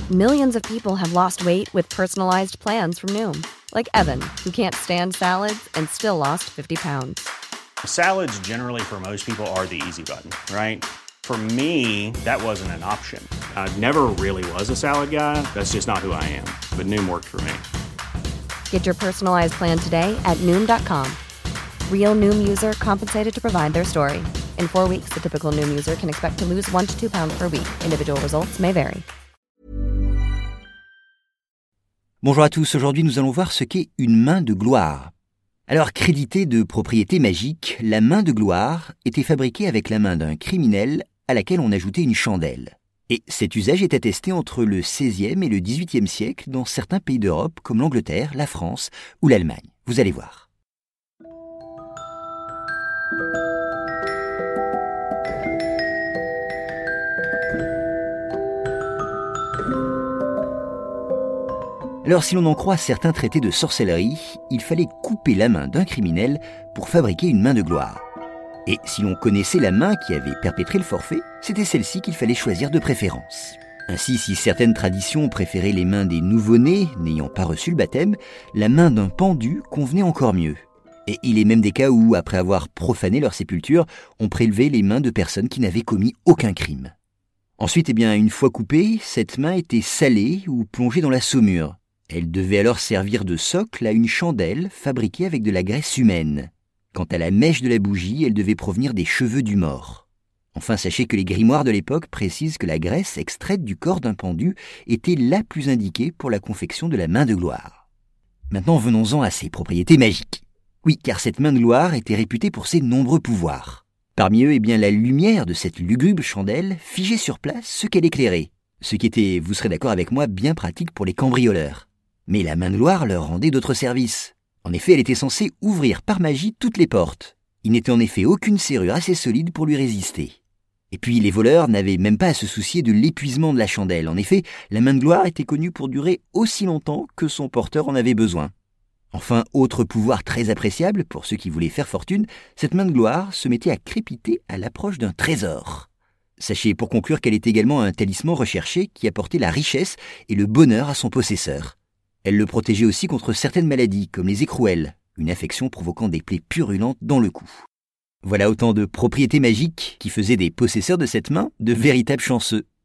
Millions of people have lost weight with personalized plans from Noom. Like Evan, who can't stand salads and still lost 50 pounds. Salads generally for most people are the easy button, right? For me, that wasn't an option. I never really was a salad guy. That's just not who I am. But Noom worked for me. Get your personalized plan today at Noom.com. Real Noom user compensated to provide their story. In 4 weeks, the typical Noom user can expect to lose 1 to 2 pounds per week. Individual results may vary. Bonjour à tous, aujourd'hui nous allons voir ce qu'est une main de gloire. Alors, créditée de propriétés magiques, la main de gloire était fabriquée avec la main d'un criminel à laquelle on ajoutait une chandelle. Et cet usage est attesté entre le XVIe et le XVIIIe siècle dans certains pays d'Europe comme l'Angleterre, la France ou l'Allemagne. Vous allez voir. Alors, si l'on en croit certains traités de sorcellerie, il fallait couper la main d'un criminel pour fabriquer une main de gloire. Et si l'on connaissait la main qui avait perpétré le forfait, c'était celle-ci qu'il fallait choisir de préférence. Ainsi, si certaines traditions préféraient les mains des nouveau-nés n'ayant pas reçu le baptême, la main d'un pendu convenait encore mieux. Et il est même des cas où, après avoir profané leur sépulture, on prélevait les mains de personnes qui n'avaient commis aucun crime. Ensuite, une fois coupée, cette main était salée ou plongée dans la saumure. Elle devait alors servir de socle à une chandelle fabriquée avec de la graisse humaine. Quant à la mèche de la bougie, elle devait provenir des cheveux du mort. Enfin, sachez que les grimoires de l'époque précisent que la graisse extraite du corps d'un pendu était la plus indiquée pour la confection de la main de gloire. Maintenant, venons-en à ses propriétés magiques. Oui, car cette main de gloire était réputée pour ses nombreux pouvoirs. Parmi eux, la lumière de cette lugubre chandelle figeait sur place ce qu'elle éclairait. Ce qui était, vous serez d'accord avec moi, bien pratique pour les cambrioleurs. Mais la main de gloire leur rendait d'autres services. En effet, elle était censée ouvrir par magie toutes les portes. Il n'était en effet aucune serrure assez solide pour lui résister. Et puis, les voleurs n'avaient même pas à se soucier de l'épuisement de la chandelle. En effet, la main de gloire était connue pour durer aussi longtemps que son porteur en avait besoin. Enfin, autre pouvoir très appréciable pour ceux qui voulaient faire fortune, cette main de gloire se mettait à crépiter à l'approche d'un trésor. Sachez pour conclure qu'elle est également un talisman recherché qui apportait la richesse et le bonheur à son possesseur. Elle le protégeait aussi contre certaines maladies, comme les écrouelles, une affection provoquant des plaies purulentes dans le cou. Voilà autant de propriétés magiques qui faisaient des possesseurs de cette main de véritables chanceux.